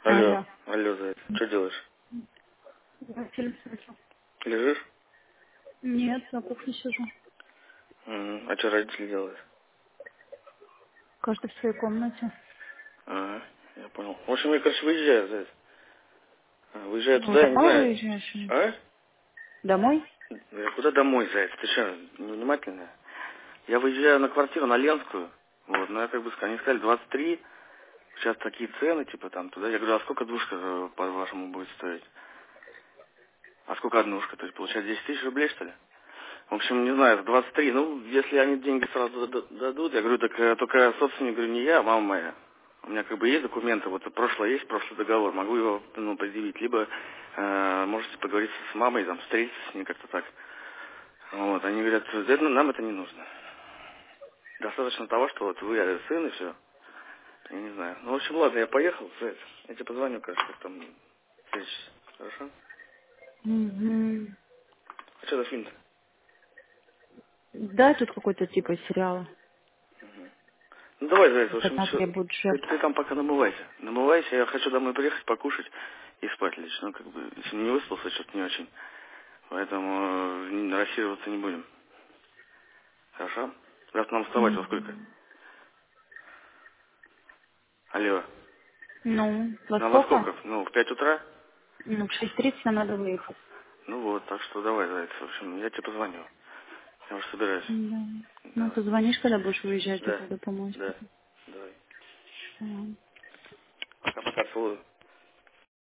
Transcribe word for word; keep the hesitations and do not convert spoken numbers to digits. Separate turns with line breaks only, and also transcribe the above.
Алло,
Алло.
алло, заяц, что делаешь?
Я фильм смотрю.
Лежишь?
Нет, на кухне сижу.
М, А что родители делают?
Каждый в своей комнате.
Ага, я понял. В общем, я, короче, выезжаю, заяц. А, Выезжаю
Ну,
туда, я не
домой
знаю.
выезжаешь? или-
А?
Домой?
Я куда домой, заяц? Ты что, невнимательная? Я выезжаю на квартиру, на Ленскую. Вот, ну я как бы сказал, они сказали двадцать три. Сейчас такие цены, типа там туда. Я говорю, а сколько двушка, э, по-вашему, будет стоить? А сколько однушка? То есть, получается, десять тысяч рублей, что ли? В общем, не знаю, двадцать три. Ну, если они деньги сразу д- дадут, я говорю, так э, только собственник, говорю, не я, а мама моя. У меня как бы есть документы, вот прошлое есть, прошлый договор, могу его, ну, предъявить. Либо э, можете поговорить с мамой, там, встретиться с ней как-то так. Вот, они говорят, «Да, ну, нам это не нужно. Достаточно того, что вот вы э, сын и все. Я не знаю. Ну, в общем, ладно, я поехал, Заяц. Я тебе позвоню, кажется, как там встретишься. Хорошо?
Мгм.
А что за фильм-то?
Да, тут какой-то типа сериала.
Ну давай, Заяц, в общем,
Высота
все.
требует
Ты,
жертв.
ты там пока намывайся. Намывайся, я хочу домой приехать, покушать и спать лечь. Ну, как бы, если не выспался, что-то не очень. Поэтому э, рассиживаться не будем. Хорошо? Завтра нам вставать во сколько?
Мгм.
Алло.
Ну, во
Нам во
сколько?
сколько? Ну, в пять утра?
Ну, в шесть тридцать нам надо выехать.
Ну вот, так что давай, Заяц, в общем, я тебе позвоню. Я уже собираюсь.
Да. Ну,
Давай.
позвонишь, когда будешь выезжать, я
Да.
пойду помоюсь.
Да. Давай.
Ага.
Пока-пока, целую.